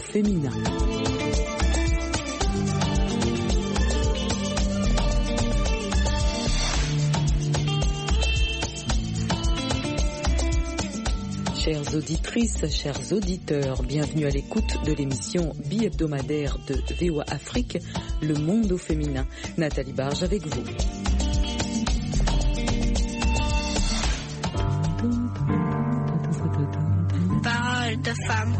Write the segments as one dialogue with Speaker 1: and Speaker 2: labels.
Speaker 1: féminin. Chères auditrices, chers auditeurs, bienvenue à l'écoute de l'émission bi-hebdomadaire de VOA Afrique, Le Monde au féminin. Nathalie Barge avec vous.
Speaker 2: Parole de femme.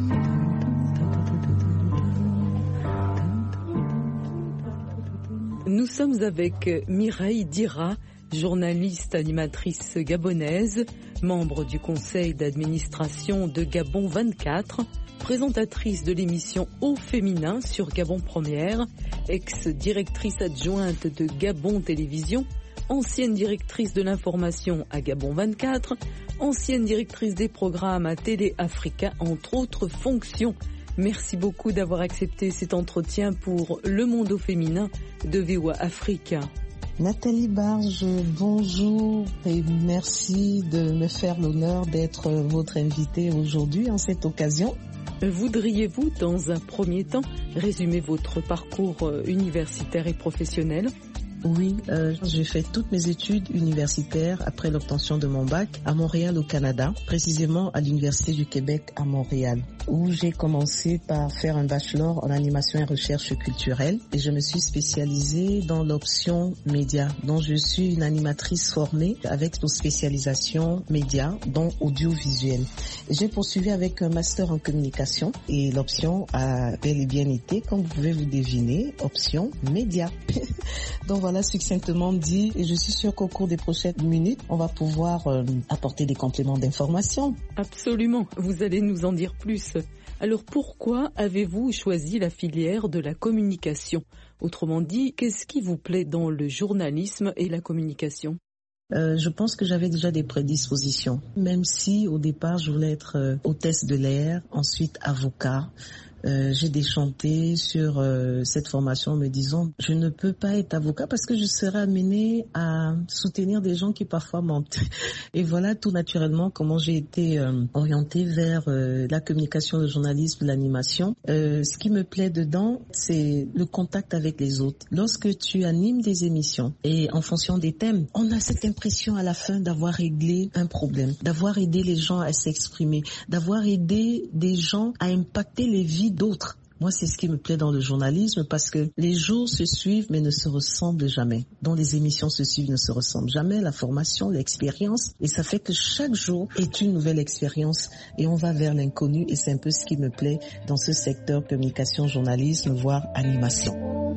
Speaker 1: Nous sommes avec Mireille Dira, journaliste animatrice gabonaise, membre du conseil d'administration de Gabon 24, présentatrice de l'émission Au féminin sur Gabon Première, ex-directrice adjointe de Gabon Télévision, ancienne directrice de l'information à Gabon 24, ancienne directrice des programmes à Télé Africa, entre autres fonctions. Merci beaucoup d'avoir accepté cet entretien pour Le Monde au féminin de VOA Afrique.
Speaker 3: Nathalie Barge, bonjour et merci de me faire l'honneur d'être votre invitée aujourd'hui en cette occasion.
Speaker 1: Voudriez-vous, dans un premier temps, résumer votre parcours universitaire et professionnel ?
Speaker 3: Oui, j'ai fait toutes mes études universitaires après l'obtention de mon bac à Montréal au Canada, précisément à l'Université du Québec à Montréal, où j'ai commencé par faire un bachelor en animation et recherche culturelle et je me suis spécialisée dans l'option média, dont je suis une animatrice formée avec nos spécialisations médias, dont audiovisuel. J'ai poursuivi avec un master en communication et l'option a bel et bien été, comme vous pouvez vous deviner, option média. Donc voilà succinctement dit, et je suis sûre qu'au cours des prochaines minutes, on va pouvoir apporter des compléments d'information.
Speaker 1: Absolument, vous allez nous en dire plus. Alors pourquoi avez-vous choisi la filière de la communication ? Autrement dit, qu'est-ce qui vous plaît dans le journalisme et la communication ?
Speaker 3: Je pense que j'avais déjà des prédispositions, même si au départ je voulais être hôtesse de l'air, ensuite avocat. J'ai déchanté sur cette formation en me disant je ne peux pas être avocat parce que je serai amenée à soutenir des gens qui parfois mentent. Et voilà tout naturellement comment j'ai été orientée vers la communication, le journalisme, l'animation. Ce qui me plaît dedans, c'est le contact avec les autres. Lorsque tu animes des émissions et en fonction des thèmes, on a cette impression à la fin d'avoir réglé un problème, d'avoir aidé les gens à s'exprimer, d'avoir aidé des gens à impacter les vies d'autres. Moi, c'est ce qui me plaît dans le journalisme parce que les jours se suivent mais ne se ressemblent jamais. Donc les émissions se suivent, ne se ressemblent jamais. La formation, l'expérience, et ça fait que chaque jour est une nouvelle expérience et on va vers l'inconnu et c'est un peu ce qui me plaît dans ce secteur communication, journalisme, voire animation.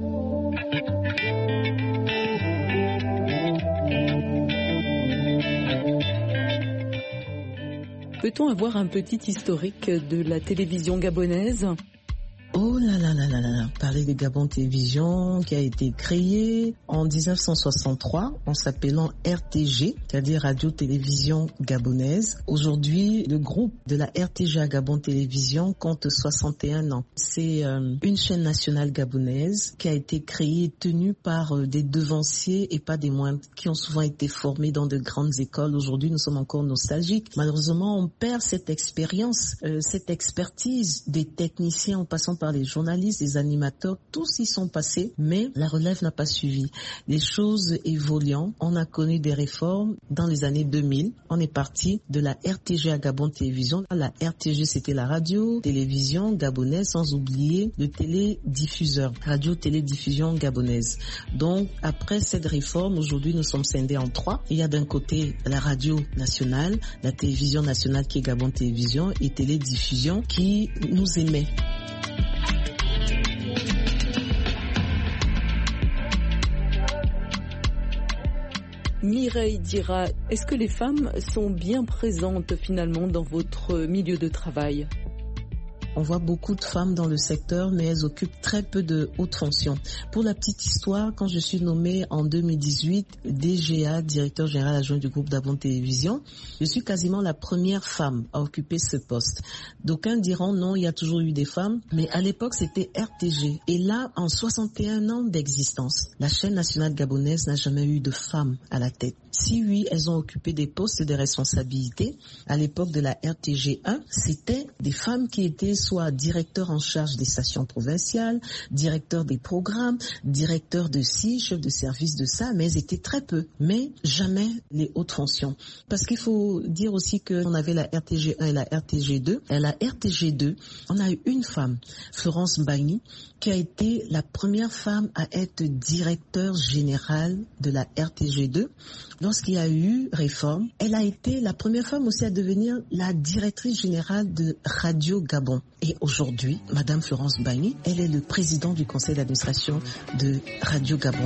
Speaker 1: Peut-on avoir un petit historique de la télévision gabonaise ?
Speaker 3: Oh là là là là là, parler de Gabon Télévision qui a été créé en 1963 en s'appelant RTG, c'est-à-dire Radio-Télévision Gabonaise. Aujourd'hui, le groupe de la RTG à Gabon Télévision compte 61 ans. C'est une chaîne nationale gabonaise qui a été créée et tenue par des devanciers et pas des moindres qui ont souvent été formés dans de grandes écoles. Aujourd'hui, nous sommes encore nostalgiques. Malheureusement, on perd cette expérience, cette expertise des techniciens en passant par les journalistes, les animateurs, tous y sont passés, mais la relève n'a pas suivi. Les choses évoluant, on a connu des réformes dans les années 2000. On est parti de la RTG à Gabon Télévision. La RTG, c'était la radio-télévision gabonaise, sans oublier le télédiffuseur, radio-télédiffusion gabonaise. Donc, après cette réforme, aujourd'hui, nous sommes scindés en trois. Il y a d'un côté la radio nationale, la télévision nationale qui est Gabon Télévision et télédiffusion qui nous émet.
Speaker 1: Mireille Dira, est-ce que les femmes sont bien présentes finalement dans votre milieu de travail ?
Speaker 3: On voit beaucoup de femmes dans le secteur, mais elles occupent très peu de hautes fonctions. Pour la petite histoire, quand je suis nommée en 2018 DGA, directeur général adjoint du groupe Gabon Télévision, je suis quasiment la première femme à occuper ce poste. D'aucuns diront non, il y a toujours eu des femmes, mais à l'époque c'était RTG. Et là, en 61 ans d'existence, la chaîne nationale gabonaise n'a jamais eu de femmes à la tête. Si oui, elles ont occupé des postes de responsabilité. À l'époque de la RTG 1, c'était des femmes qui étaient soient directeurs en charge des stations provinciales, directeurs des programmes, directeurs de ci, chefs de service de ça, mais elles étaient très peu, mais jamais les hautes fonctions. Parce qu'il faut dire aussi qu'on avait la RTG1 et la RTG2. Et la RTG2, on a eu une femme, Florence Bagny, qui a été la première femme à être directeur général de la RTG2. Lorsqu'il y a eu réforme, elle a été la première femme aussi à devenir la directrice générale de Radio Gabon. Et aujourd'hui, Madame Florence Bagny, elle est le président du conseil d'administration de Radio Gabon.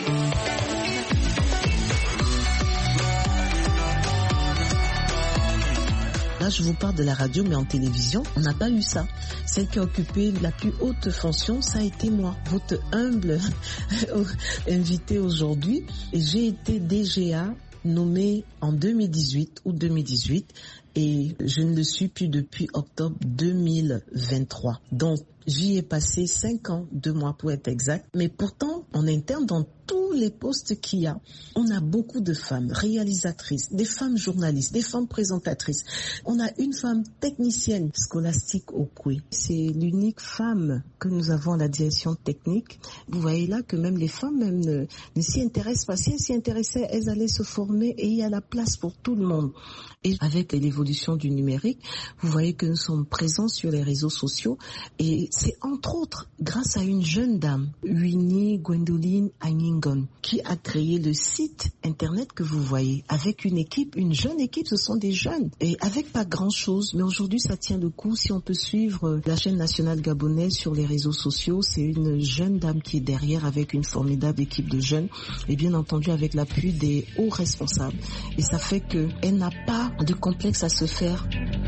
Speaker 3: Là, je vous parle de la radio, mais en télévision, on n'a pas eu ça. Celle qui a occupé la plus haute fonction, ça a été moi, votre humble invitée aujourd'hui. Et j'ai été DGA nommée en 2018 ou 2018 et je ne le suis plus depuis octobre 2023. Donc, j'y ai passé 5 ans, 2 mois pour être exact. Mais pourtant, en interne, dans tous les postes qu'il y a, on a beaucoup de femmes réalisatrices, des femmes journalistes, des femmes présentatrices. On a une femme technicienne scolastique au Koué. C'est l'unique femme que nous avons à la direction technique. Vous voyez là que même les femmes même ne s'y intéressent pas. Si elles s'y intéressaient, elles allaient se former et il y a la place pour tout le monde. Et avec l'évolution du numérique, vous voyez que nous sommes présents sur les réseaux sociaux et c'est entre autres grâce à une jeune dame, Winnie Gwendoline Aningon, qui a créé le site internet que vous voyez avec une équipe, une jeune équipe, ce sont des jeunes et avec pas grand chose, mais aujourd'hui ça tient le coup. Si on peut suivre la chaîne nationale gabonaise sur les réseaux sociaux, c'est une jeune dame qui est derrière avec une formidable équipe de jeunes et bien entendu avec l'appui des hauts responsables et ça fait qu'elle n'a pas de complexe à se faire.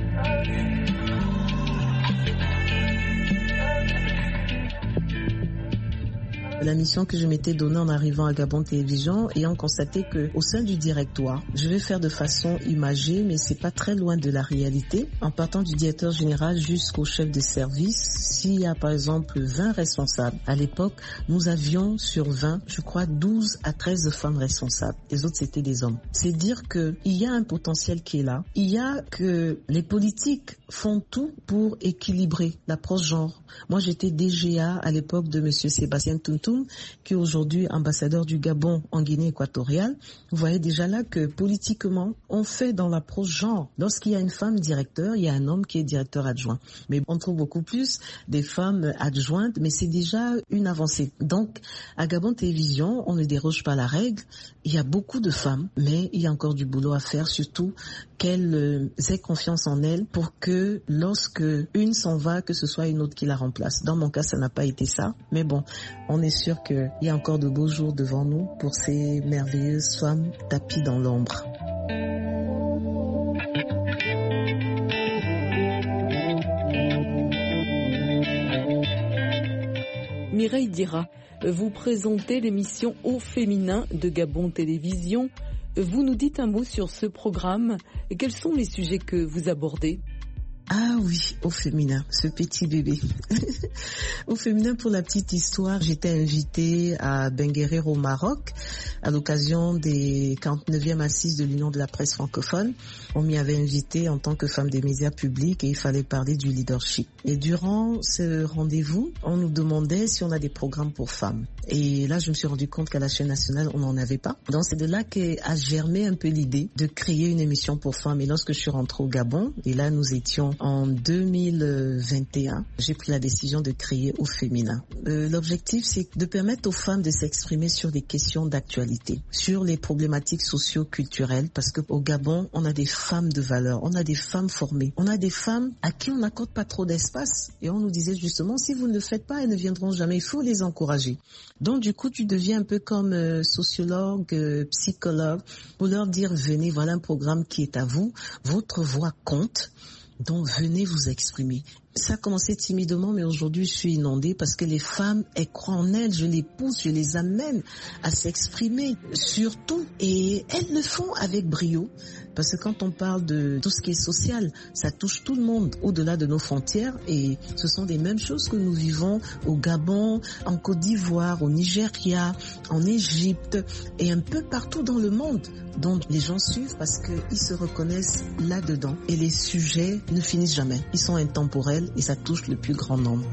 Speaker 3: La mission que je m'étais donnée en arrivant à Gabon Télévision, ayant constaté que au sein du directoire, je vais faire de façon imagée, mais c'est pas très loin de la réalité. En partant du directeur général jusqu'au chef de service, s'il y a par exemple 20 responsables, à l'époque, nous avions sur 20, je crois 12 à 13 femmes responsables. Les autres, c'était des hommes. C'est dire que il y a un potentiel qui est là. Il y a que les politiques font tout pour équilibrer l'approche genre. Moi, j'étais DGA à l'époque de monsieur Sébastien Tuntum, qui est aujourd'hui ambassadeur du Gabon en Guinée équatoriale. Vous voyez déjà là que politiquement, on fait dans l'approche genre. Lorsqu'il y a une femme directeur, il y a un homme qui est directeur adjoint. Mais on trouve beaucoup plus des femmes adjointes, mais c'est déjà une avancée. Donc, à Gabon Télévision, on ne déroge pas la règle. Il y a beaucoup de femmes, mais il y a encore du boulot à faire, surtout qu'elles aient confiance en elles pour que lorsque une s'en va, que ce soit une autre qui la remplace. Dans mon cas, ça n'a pas été ça. Mais bon, on est sûr qu'il y a encore de beaux jours devant nous pour ces merveilleuses femmes tapies dans l'ombre.
Speaker 1: Mireille Dira, vous présentez l'émission Au féminin de Gabon Télévision. Vous nous dites un mot sur ce programme. Quels sont les sujets que vous abordez ?
Speaker 3: Ah oui, Au féminin, ce petit bébé. Au féminin, pour la petite histoire, j'étais invitée à Benguerir au Maroc à l'occasion des 49e assises de l'Union de la presse francophone. On m'y avait invitée en tant que femme des médias publics et il fallait parler du leadership. Et durant ce rendez-vous, on nous demandait si on a des programmes pour femmes. Et là, je me suis rendu compte qu'à la chaîne nationale, on n'en avait pas. Donc, c'est de là qu'a germé un peu l'idée de créer une émission pour femmes. Et lorsque je suis rentrée au Gabon, et là, nous étions en 2021, j'ai pris la décision de créer Au féminin. L'objectif, c'est de permettre aux femmes de s'exprimer sur des questions d'actualité, sur les problématiques socio-culturelles, parce qu'au Gabon, on a des femmes de valeur, on a des femmes formées, on a des femmes à qui on n'accorde pas trop d'espace. Et on nous disait justement, si vous ne le faites pas, elles ne viendront jamais, il faut les encourager. Donc du coup, tu deviens un peu comme sociologue, psychologue, pour leur dire, venez, voilà un programme qui est à vous, votre voix compte. Donc venez vous exprimer. Ça a commencé timidement, mais aujourd'hui je suis inondée parce que les femmes, elles croient en elles, je les pousse, je les amène à s'exprimer sur tout. Et elles le font avec brio. Parce que quand on parle de tout ce qui est social, ça touche tout le monde au-delà de nos frontières. Et ce sont des mêmes choses que nous vivons au Gabon, en Côte d'Ivoire, au Nigeria, en Égypte et un peu partout dans le monde. Donc les gens suivent parce qu'ils se reconnaissent là-dedans. Et les sujets ne finissent jamais. Ils sont intemporels. universelle et ça touche le plus grand nombre.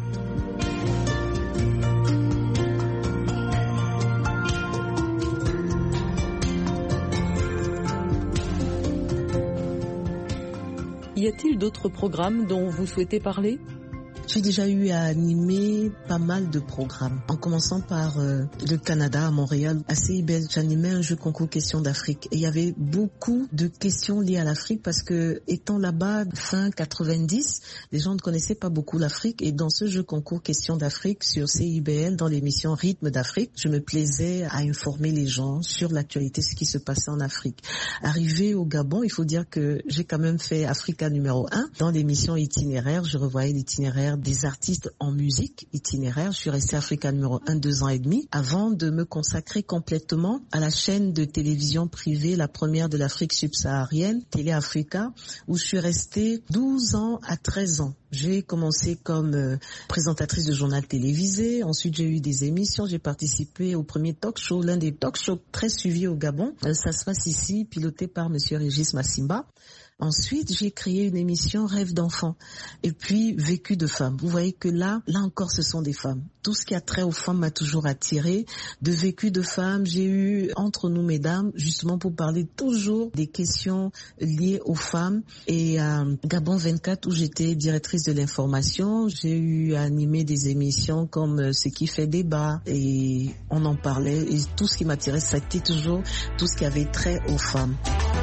Speaker 1: Y a-t-il d'autres programmes dont vous souhaitez parler ?
Speaker 3: J'ai déjà eu à animer pas mal de programmes, en commençant par le Canada, à Montréal. À CIBL, j'animais un jeu concours questions d'Afrique. Et il y avait beaucoup de questions liées à l'Afrique parce que, étant là-bas, fin 90, les gens ne connaissaient pas beaucoup l'Afrique. Et dans ce jeu concours questions d'Afrique sur CIBL, dans l'émission Rythme d'Afrique, je me plaisais à informer les gens sur l'actualité, ce qui se passait en Afrique. Arrivé au Gabon, il faut dire que j'ai quand même fait Africa numéro 1. Dans l'émission Itinéraire, je revoyais l'itinéraire des artistes en musique itinéraire. Je suis restée Africa numéro 1 2 ans et demi avant de me consacrer complètement à la chaîne de télévision privée, la première de l'Afrique subsaharienne, Télé Africa, où je suis restée 12 ans à 13 ans. J'ai commencé comme présentatrice de journal télévisé. Ensuite, j'ai eu des émissions. J'ai participé au premier talk show, l'un des talk shows très suivis au Gabon. Ça se passe ici, piloté par Monsieur Régis Massimba. Ensuite, j'ai créé une émission Rêve d'enfant et puis Vécu de femmes. Vous voyez que là encore, ce sont des femmes. Tout ce qui a trait aux femmes m'a toujours attirée. De Vécu de femmes, j'ai eu Entre nous mesdames, justement pour parler toujours des questions liées aux femmes. Et à Gabon 24, où j'étais directrice de l'information, j'ai eu à animer des émissions comme Ce qui fait débat et on en parlait. Et tout ce qui m'attirait, c'était toujours tout ce qui avait trait aux femmes.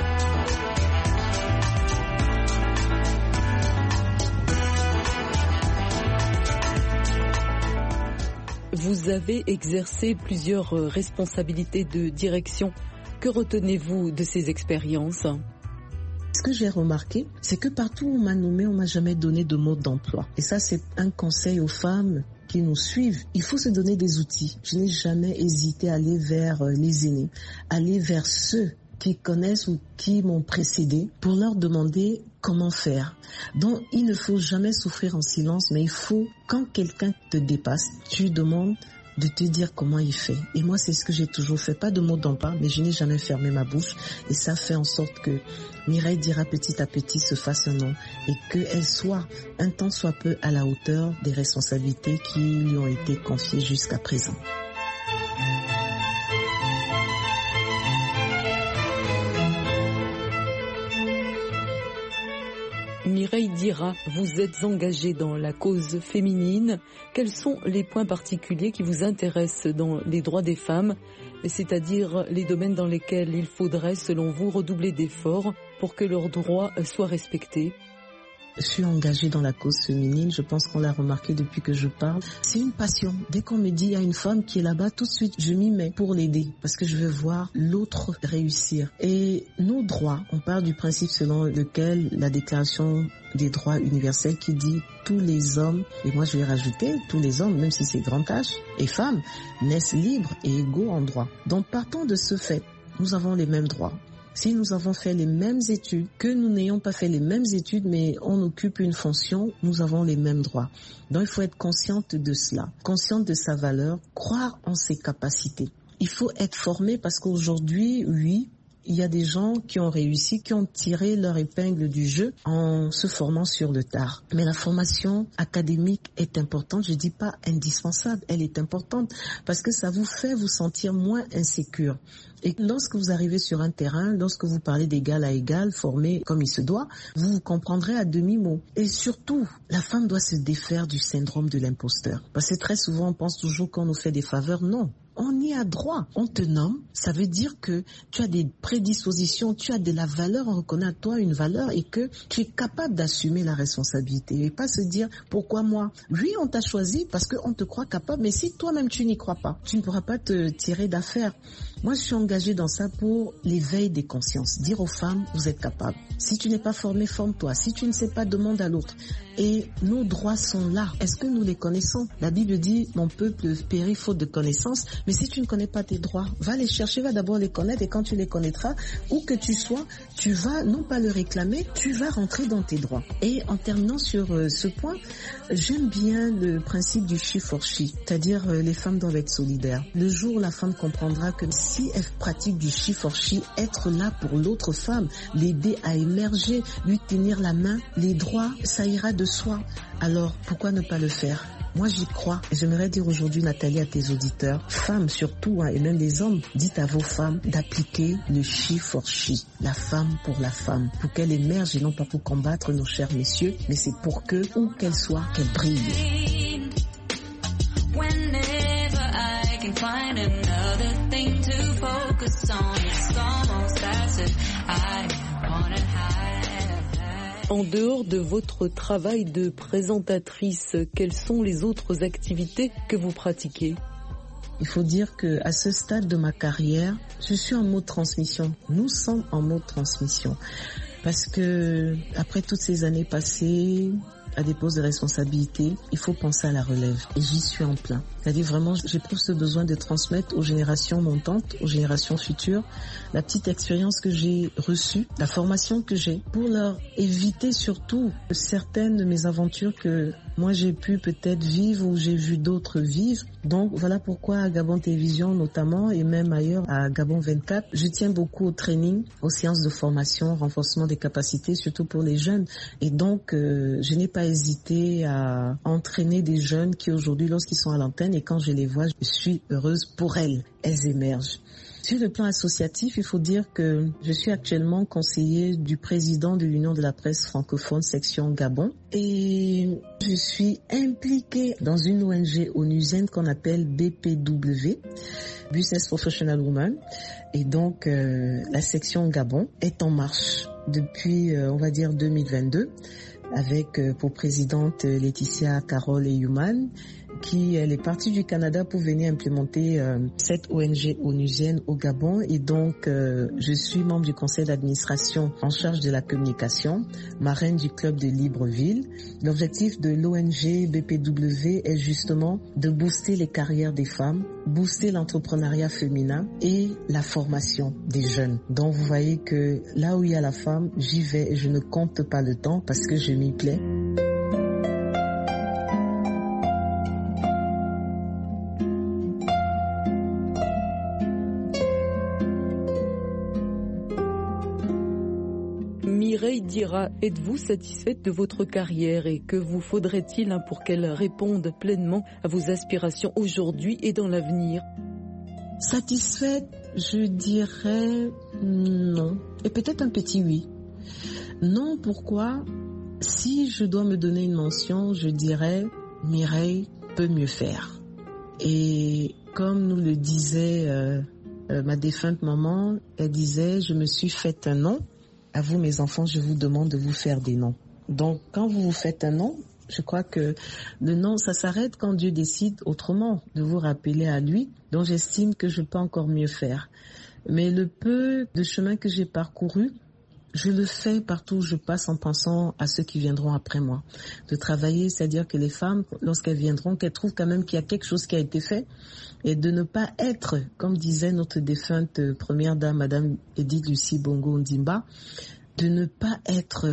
Speaker 1: Vous avez exercé plusieurs responsabilités de direction. Que retenez-vous de ces expériences ?
Speaker 3: Ce que j'ai remarqué, c'est que partout où on m'a nommé, on m'a jamais donné de mode d'emploi. Et ça, c'est un conseil aux femmes qui nous suivent. Il faut se donner des outils. Je n'ai jamais hésité à aller vers les aînés, aller vers ceux qui connaissent ou qui m'ont précédé pour leur demander comment faire. Donc, il ne faut jamais souffrir en silence, mais il faut, quand quelqu'un te dépasse, tu demandes de te dire comment il fait. Et moi, c'est ce que j'ai toujours fait. Pas de mots d'emprunt, mais je n'ai jamais fermé ma bouche. Et ça fait en sorte que Mireille Dira petit à petit se fasse un nom et qu'elle soit un tant soit peu à la hauteur des responsabilités qui lui ont été confiées jusqu'à présent.
Speaker 1: Mireille Dira, vous êtes engagée dans la cause féminine. Quels sont les points particuliers qui vous intéressent dans les droits des femmes, c'est-à-dire les domaines dans lesquels il faudrait, selon vous, redoubler d'efforts pour que leurs droits soient respectés ?
Speaker 3: Je suis engagée dans la cause féminine, je pense qu'on l'a remarqué depuis que je parle. C'est une passion. Dès qu'on me dit il y a une femme qui est là-bas, tout de suite je m'y mets pour l'aider parce que je veux voir l'autre réussir. Et nos droits, on parle du principe selon lequel la déclaration des droits universels qui dit tous les hommes, et moi je vais rajouter tous les hommes, même si c'est grand H, et femmes, naissent libres et égaux en droit. Donc partons de ce fait, nous avons les mêmes droits. Si nous avons fait les mêmes études, que nous n'ayons pas fait les mêmes études, mais on occupe une fonction, nous avons les mêmes droits. Donc il faut être consciente de cela, consciente de sa valeur, croire en ses capacités. Il faut être formé parce qu'aujourd'hui, oui, il y a des gens qui ont réussi, qui ont tiré leur épingle du jeu en se formant sur le tard. Mais la formation académique est importante, je dis pas indispensable, elle est importante parce que ça vous fait vous sentir moins insécure. Et lorsque vous arrivez sur un terrain, lorsque vous parlez d'égal à égal, formé comme il se doit, vous vous comprendrez à demi-mot. Et surtout, la femme doit se défaire du syndrome de l'imposteur. Parce que très souvent, on pense toujours qu'on nous fait des faveurs. Non. On y a droit. On te nomme, ça veut dire que tu as des prédispositions, tu as de la valeur, on reconnaît à toi une valeur et que tu es capable d'assumer la responsabilité et pas se dire pourquoi moi. Oui, on t'a choisi parce qu'on te croit capable, mais si toi-même tu n'y crois pas, tu ne pourras pas te tirer d'affaire. Moi, je suis engagée dans ça pour l'éveil des consciences. Dire aux femmes, vous êtes capables. Si tu n'es pas formé, forme-toi. Si tu ne sais pas, demande à l'autre. Et nos droits sont là. Est-ce que nous les connaissons? La Bible dit, mon peuple périt faute de connaissance. Mais si tu ne connais pas tes droits, va les chercher, va d'abord les connaître. Et quand tu les connaîtras, où que tu sois, tu vas non pas le réclamer, tu vas rentrer dans tes droits. Et en terminant sur ce point, j'aime bien le principe du she for she, c'est-à-dire les femmes doivent être solidaires. Le jour où la femme comprendra que si elle pratique du she for she, être là pour l'autre femme, l'aider à émerger, lui tenir la main, les droits, ça ira de soi. Alors, pourquoi ne pas le faire? Moi, j'y crois. J'aimerais dire aujourd'hui, Nathalie, à tes auditeurs, femmes surtout, et même les hommes, dites à vos femmes d'appliquer le she for she, la femme pour la femme, pour qu'elle émerge et non pas pour combattre nos chers messieurs, mais c'est pour que, où qu'elle soit, qu'elle brille.
Speaker 4: Find another thing to focus on. It's almost as if I wanna hide.
Speaker 1: En dehors de votre travail de présentatrice, quelles sont les autres activités que vous pratiquez?
Speaker 3: Il faut dire que à ce stade de ma carrière, je suis en mode transmission. Nous sommes en mode transmission. Parce que après toutes ces années passées, à des postes de responsabilité, il faut penser à la relève. Et j'y suis en plein. C'est-à-dire vraiment, j'éprouve ce besoin de transmettre aux générations montantes, aux générations futures, la petite expérience que j'ai reçue, la formation que j'ai, pour leur éviter surtout certaines de mes aventures que moi j'ai pu peut-être vivre ou j'ai vu d'autres vivre. Donc voilà pourquoi à Gabon Télévision notamment et même ailleurs à Gabon 24, je tiens beaucoup au training, aux séances de formation, renforcement des capacités, surtout pour les jeunes. Et donc je n'ai pas hésité à entraîner des jeunes qui aujourd'hui, lorsqu'ils sont à l'antenne et quand je les vois, je suis heureuse pour elles. Elles émergent. Sur le plan associatif, il faut dire que je suis actuellement conseiller du président de l'Union de la presse francophone section Gabon et je suis impliquée dans une ONG onusienne qu'on appelle BPW, Business Professional Women, et donc la section Gabon est en marche depuis, on va dire, 2022 avec pour présidente Laetitia Carole Human, qui elle est partie du Canada pour venir implémenter cette ONG onusienne au Gabon et donc je suis membre du conseil d'administration en charge de la communication, marraine du club de Libreville. L'objectif de l'ONG BPW est justement de booster les carrières des femmes, booster l'entrepreneuriat féminin et la formation des jeunes. Donc vous voyez que là où il y a la femme, j'y vais et je ne compte pas le temps parce que je m'y plais.
Speaker 1: Mireille Dira, êtes-vous satisfaite de votre carrière et que vous faudrait-il pour qu'elle réponde pleinement à vos aspirations aujourd'hui et dans l'avenir?
Speaker 3: Satisfaite, je dirais non. Et peut-être un petit oui. Non, pourquoi? Si je dois me donner une mention, je dirais Mireille peut mieux faire. Et comme nous le disait ma défunte maman, elle disait, je me suis fait un nom. À vous, mes enfants, je vous demande de vous faire des noms. Donc, quand vous vous faites un nom, je crois que le nom, ça s'arrête quand Dieu décide autrement de vous rappeler à lui. Donc, j'estime que je peux encore mieux faire. Mais le peu de chemin que j'ai parcouru, je le fais partout où je passe en pensant à ceux qui viendront après moi. De travailler, c'est-à-dire que les femmes, lorsqu'elles viendront, qu'elles trouvent quand même qu'il y a quelque chose qui a été fait et de ne pas être, comme disait notre défunte première dame, Madame Edith Lucie Bongo Ndimba, de ne pas être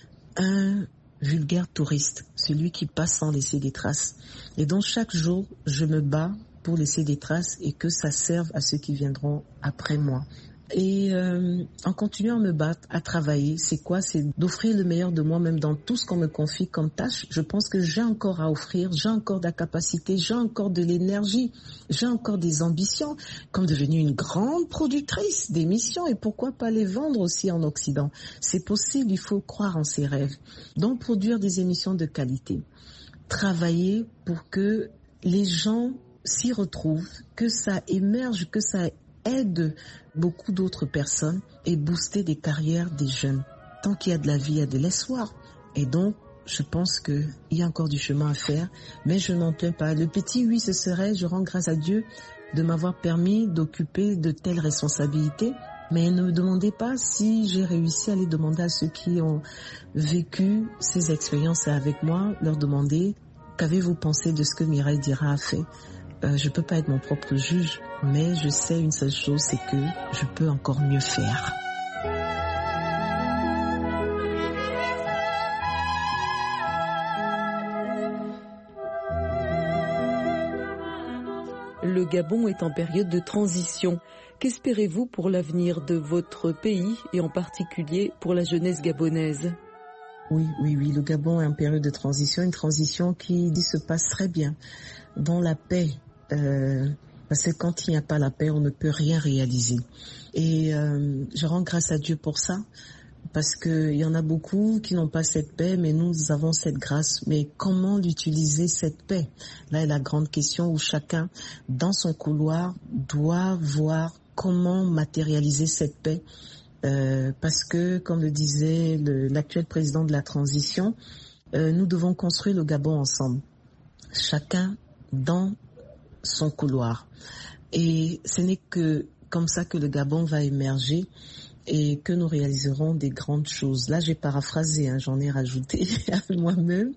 Speaker 3: un vulgaire touriste, celui qui passe sans laisser des traces. Et donc chaque jour, je me bats pour laisser des traces et que ça serve à ceux qui viendront après moi. Et en continuant à me battre, à travailler, c'est quoi? C'est d'offrir le meilleur de moi-même dans tout ce qu'on me confie comme tâche. Je pense que j'ai encore à offrir, j'ai encore de la capacité, j'ai encore de l'énergie, j'ai encore des ambitions, comme devenir une grande productrice d'émissions et pourquoi pas les vendre aussi en Occident. C'est possible, il faut croire en ses rêves. Donc produire des émissions de qualité, travailler pour que les gens s'y retrouvent, que ça émerge, que ça aide beaucoup d'autres personnes et booster des carrières des jeunes. Tant qu'il y a de la vie, il y a de l'espoir. Et donc, je pense qu'il y a encore du chemin à faire, mais je n'en plains pas. Le petit oui, ce serait, je rends grâce à Dieu de m'avoir permis d'occuper de telles responsabilités, mais ne me demandez pas si j'ai réussi à les demander à ceux qui ont vécu ces expériences avec moi, leur demander qu'avez-vous pensé de ce que Mireille Dira a fait. Je peux pas être mon propre juge, mais je sais une seule chose, c'est que je peux encore mieux faire.
Speaker 1: le Gabon est en période de transition. Qu'espérez-vous pour l'avenir de votre pays et en particulier pour la jeunesse gabonaise ?
Speaker 3: Oui, le Gabon est en période de transition, une transition qui se passe très bien, dans la paix. Parce que quand il n'y a pas la paix, on ne peut rien réaliser. Et je rends grâce à Dieu pour ça, parce qu'il y en a beaucoup qui n'ont pas cette paix, mais nous avons cette grâce. Mais comment l'utiliser, cette paix ? Là est la grande question où chacun, dans son couloir, doit voir comment matérialiser cette paix. Parce que, comme le disait l'actuel président de la transition, nous devons construire le Gabon ensemble. Chacun dans son couloir. Et ce n'est que comme ça que le Gabon va émerger et que nous réaliserons des grandes choses. Là, j'ai paraphrasé, j'en ai rajouté à moi-même.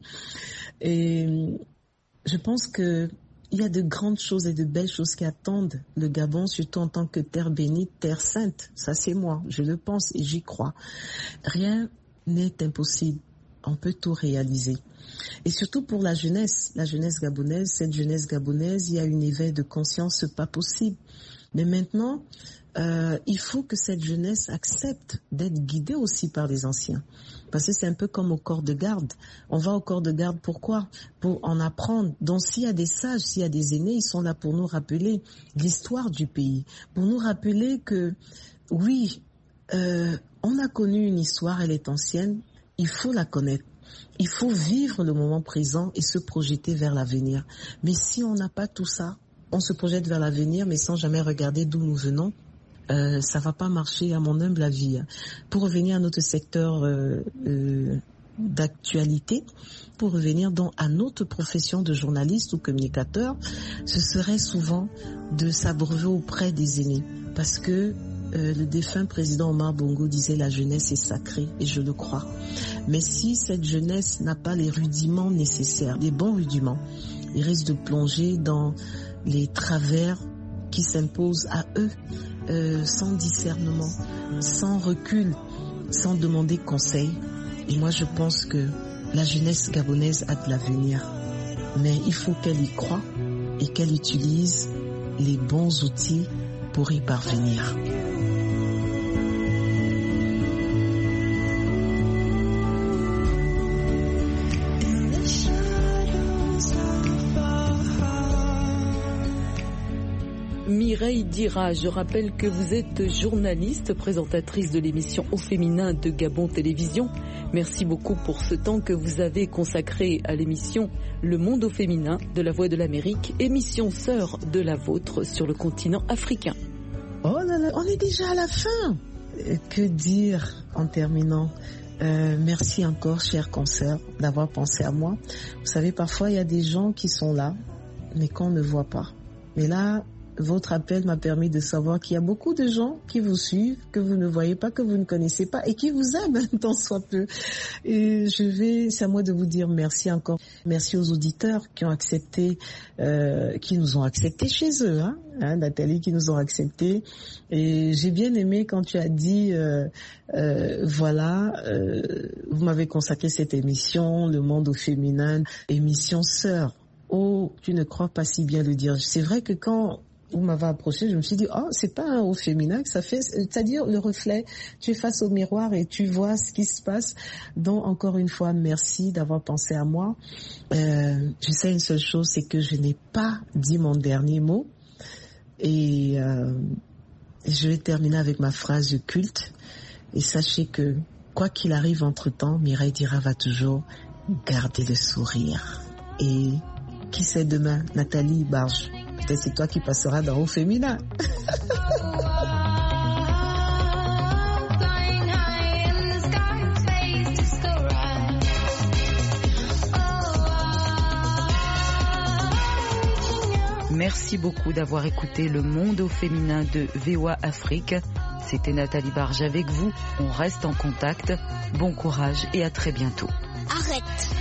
Speaker 3: Et je pense que il y a de grandes choses et de belles choses qui attendent le Gabon, surtout en tant que terre bénite, terre sainte. Ça, c'est moi. Je le pense et j'y crois. Rien n'est impossible. On peut tout réaliser. Et surtout pour la jeunesse gabonaise, cette jeunesse gabonaise, il y a une éveil de conscience, c'est pas possible. Mais maintenant, il faut que cette jeunesse accepte d'être guidée aussi par les anciens. Parce que c'est un peu comme au corps de garde. On va au corps de garde, pourquoi ? Pour en apprendre. Donc s'il y a des sages, s'il y a des aînés, ils sont là pour nous rappeler l'histoire du pays. Pour nous rappeler que, oui, on a connu une histoire, elle est ancienne, il faut la connaître. Il faut vivre le moment présent et se projeter vers l'avenir. Mais si on n'a pas tout ça, on se projette vers l'avenir, mais sans jamais regarder d'où nous venons, ça va pas marcher à mon humble avis. Pour revenir à notre secteur d'actualité, pour revenir donc à notre profession de journaliste ou communicateur, ce serait souvent de s'abreuver auprès des aînés. Parce que le défunt président Omar Bongo disait la jeunesse est sacrée, et je le crois. Mais si cette jeunesse n'a pas les rudiments nécessaires, les bons rudiments, il risque de plonger dans les travers qui s'imposent à eux, sans discernement, sans recul, sans demander conseil. Et moi je pense que la jeunesse gabonaise a de l'avenir, mais il faut qu'elle y croie et qu'elle utilise les bons outils pour y parvenir.
Speaker 1: Mireille Dira, je rappelle que vous êtes journaliste, présentatrice de l'émission Au Féminin de Gabon Télévision. Merci beaucoup pour ce temps que vous avez consacré à l'émission Le Monde au Féminin de la Voix de l'Amérique, émission sœur de la vôtre sur le continent africain.
Speaker 3: Oh là là, on est déjà à la fin. Que dire en terminant ? Merci encore, chers consoeurs, d'avoir pensé à moi. Vous savez, parfois, il y a des gens qui sont là, mais qu'on ne voit pas. Mais là, votre appel m'a permis de savoir qu'il y a beaucoup de gens qui vous suivent, que vous ne voyez pas, que vous ne connaissez pas et qui vous aiment tant soit peu. Et c'est à moi de vous dire merci encore. Merci aux auditeurs qui ont accepté, qui nous ont acceptés chez eux, Nathalie, qui nous ont acceptés. Et j'ai bien aimé quand tu as dit, vous m'avez consacré cette émission, Le Monde au Féminin, émission sœur. Oh, tu ne crois pas si bien le dire. C'est vrai que quand vous m'avez approché, je me suis dit, c'est pas au féminin que ça fait, c'est-à-dire le reflet. Tu es face au miroir et tu vois ce qui se passe. Donc, encore une fois, merci d'avoir pensé à moi. Je sais une seule chose, c'est que je n'ai pas dit mon dernier mot. Et je vais terminer avec ma phrase culte. Et sachez que, quoi qu'il arrive entre-temps, Mireille Dira va toujours garder le sourire. Et qui sait demain, Nathalie Barge, peut-être c'est toi qui passeras dans Au Féminin.
Speaker 1: Merci beaucoup d'avoir écouté Le Monde au Féminin de VOA Afrique. C'était Nathalie Barge avec vous. On reste en contact. Bon courage et à très bientôt.
Speaker 2: Arrête.